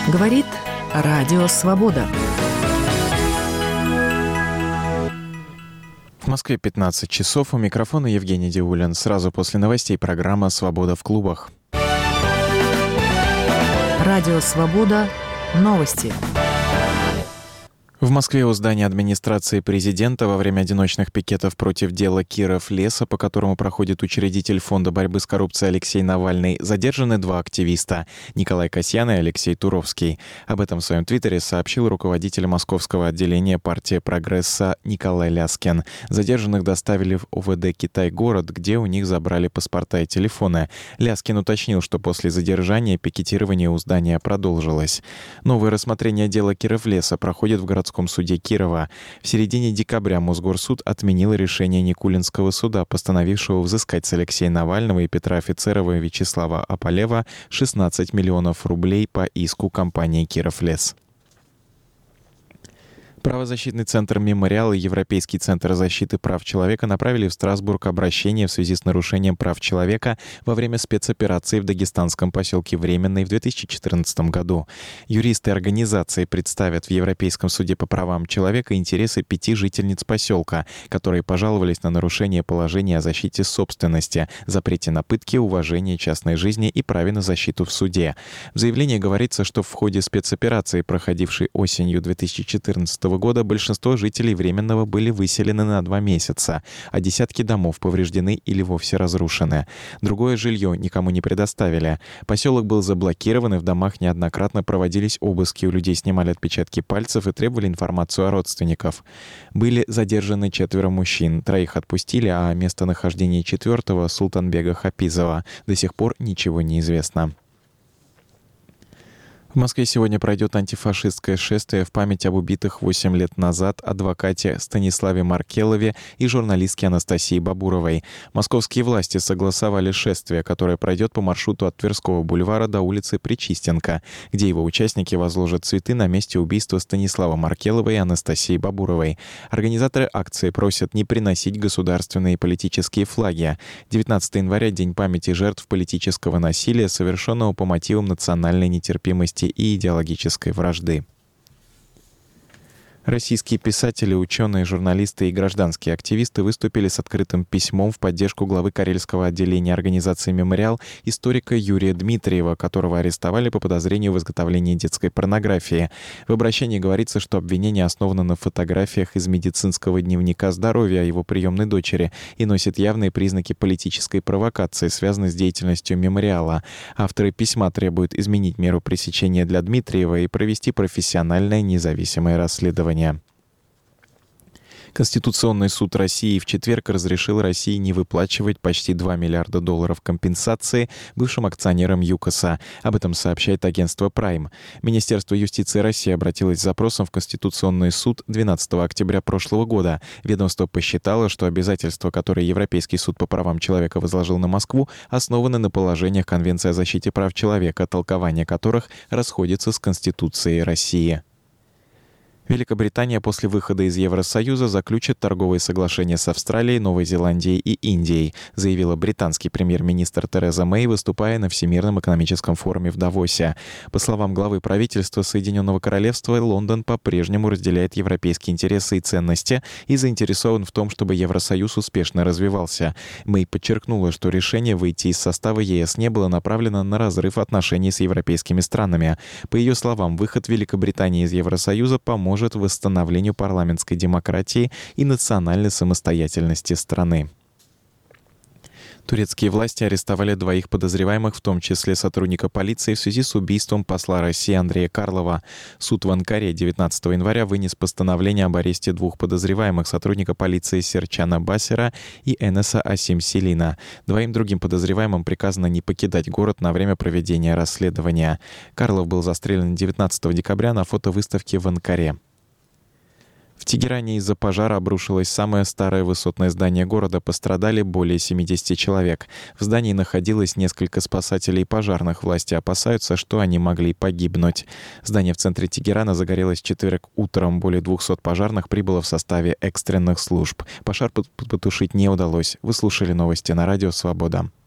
Говорит Радио Свобода. В Москве 15 часов. У микрофона Евгений Диулин. Сразу после новостей программа «Свобода в клубах». Радио Свобода. Новости. В Москве у здания администрации президента во время одиночных пикетов против дела Киров-Леса, по которому проходит учредитель Фонда борьбы с коррупцией Алексей Навальный, задержаны два активиста – Николай Касьян и Алексей Туровский. Об этом в своем твиттере сообщил руководитель московского отделения партии «Прогресса» Николай Ляскин. Задержанных доставили в ОВД «Китай-город», где у них забрали паспорта и телефоны. Ляскин уточнил, что после задержания пикетирование у здания продолжилось. Новое рассмотрение дела Киров-Леса проходит в городском суде Кирова. В середине декабря Мосгорсуд отменил решение Никулинского суда, постановившего взыскать с Алексея Навального и Петра Офицерова и Вячеслава Аполева 16 миллионов рублей по иску компании «Киров-Лес». Правозащитный центр «Мемориал» и Европейский центр защиты прав человека направили в Страсбург обращение в связи с нарушением прав человека во время спецоперации в дагестанском поселке Временный в 2014 году. Юристы организации представят в Европейском суде по правам человека интересы 5 жительниц поселка, которые пожаловались на нарушение положения о защите собственности, запрете на пытки, уважении частной жизни и праве на защиту в суде. В заявлении говорится, что в ходе спецоперации, проходившей осенью 2014 года, большинство жителей Временного были выселены на 2 месяца, а десятки домов повреждены или вовсе разрушены. Другое жилье никому не предоставили. Поселок был заблокирован, и в домах неоднократно проводились обыски. У людей снимали отпечатки пальцев и требовали информацию о родственников. Были задержаны 4 мужчин, 3 отпустили, а о местонахождении 4-го Султанбега Хапизова до сих пор ничего не известно. В Москве сегодня пройдет антифашистское шествие в память об убитых 8 лет назад адвокате Станиславе Маркелове и журналистке Анастасии Бабуровой. Московские власти согласовали шествие, которое пройдет по маршруту от Тверского бульвара до улицы Причистенко, где его участники возложат цветы на месте убийства Станислава Маркелова и Анастасии Бабуровой. Организаторы акции просят не приносить государственные и политические флаги. 19 января – День памяти жертв политического насилия, совершенного по мотивам национальной нетерпимости и идеологической вражды. Российские писатели, ученые, журналисты и гражданские активисты выступили с открытым письмом в поддержку главы Карельского отделения организации «Мемориал» историка Юрия Дмитриева, которого арестовали по подозрению в изготовлении детской порнографии. В обращении говорится, что обвинение основано на фотографиях из медицинского дневника здоровья его приемной дочери и носит явные признаки политической провокации, связанной с деятельностью «Мемориала». Авторы письма требуют изменить меру пресечения для Дмитриева и провести профессиональное независимое расследование. Конституционный суд России в четверг разрешил России не выплачивать почти $2 миллиарда компенсации бывшим акционерам ЮКОСа. Об этом сообщает агентство Prime. Министерство юстиции России обратилось с запросом в Конституционный суд 12 октября прошлого года. Ведомство посчитало, что обязательства, которые Европейский суд по правам человека возложил на Москву, основаны на положениях Конвенции о защите прав человека, толкование которых расходится с Конституцией России. Великобритания после выхода из Евросоюза заключит торговые соглашения с Австралией, Новой Зеландией и Индией, заявила британский премьер-министр Тереза Мэй, выступая на Всемирном экономическом форуме в Давосе. По словам главы правительства Соединенного Королевства, Лондон по-прежнему разделяет европейские интересы и ценности и заинтересован в том, чтобы Евросоюз успешно развивался. Мэй подчеркнула, что решение выйти из состава ЕС не было направлено на разрыв отношений с европейскими странами. По ее словам, выход Великобритании из Евросоюза поможет восстановлению парламентской демократии и национальной самостоятельности страны. Турецкие власти арестовали 2 подозреваемых, в том числе сотрудника полиции, в связи с убийством посла России Андрея Карлова. Суд в Анкаре 19 января вынес постановление об аресте 2 подозреваемых, сотрудника полиции Серчана Басера и Энеса Асим Селина. 2 другим подозреваемым приказано не покидать город на время проведения расследования. Карлов был застрелен 19 декабря на фотовыставке в Анкаре. В Тегеране из-за пожара обрушилось самое старое высотное здание города. Пострадали более 70 человек. В здании находилось несколько спасателей и пожарных. Власти опасаются, что они могли погибнуть. Здание в центре Тегерана загорелось в четверг утром. Более 200 пожарных прибыло в составе экстренных служб. Пожар потушить не удалось. Вы слушали новости на радио «Свобода».